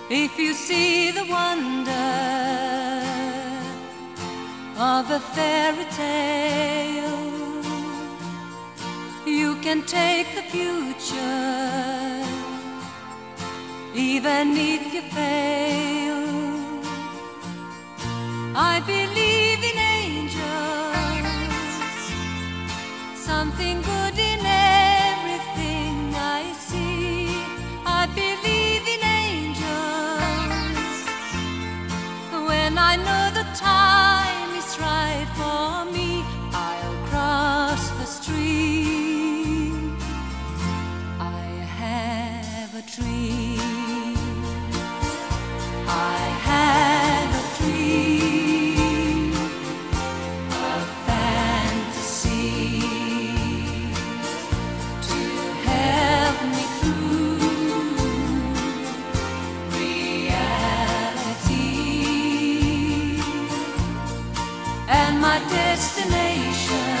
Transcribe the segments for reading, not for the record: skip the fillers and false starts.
If you see the wonder of a fairy tale, you can take the future, even if you fail. I believe in angels, something good in everything I see. I believe in angels when I know the time is right for me. I'll cross the street. I have a dream. I have a dream, a fantasy to help me through reality, and my destination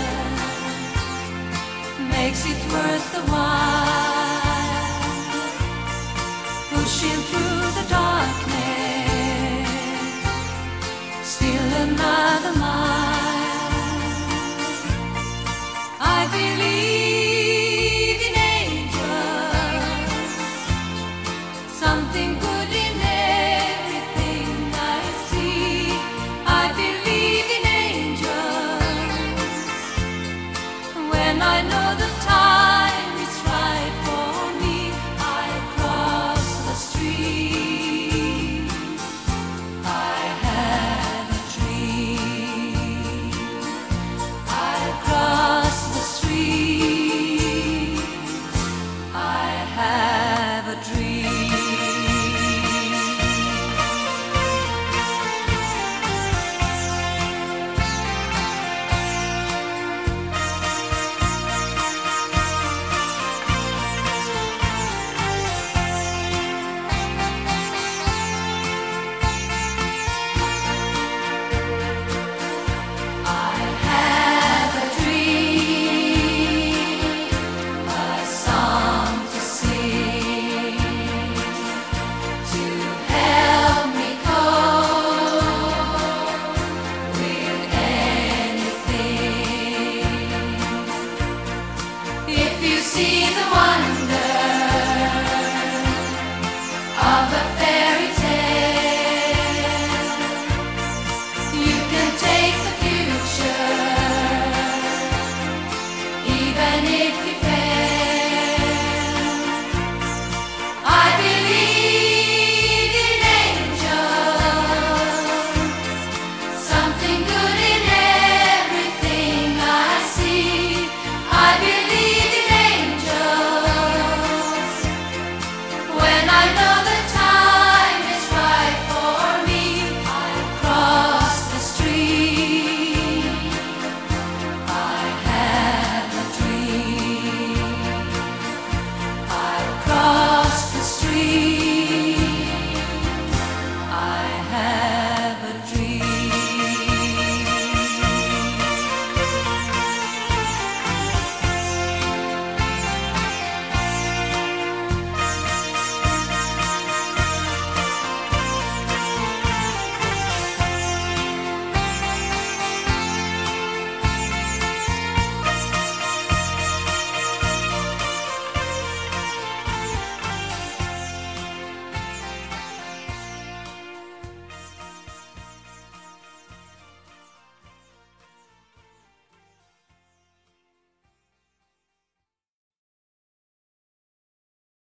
makes it worth the while, pushing through the darkness, still another mile. I believe in angels, something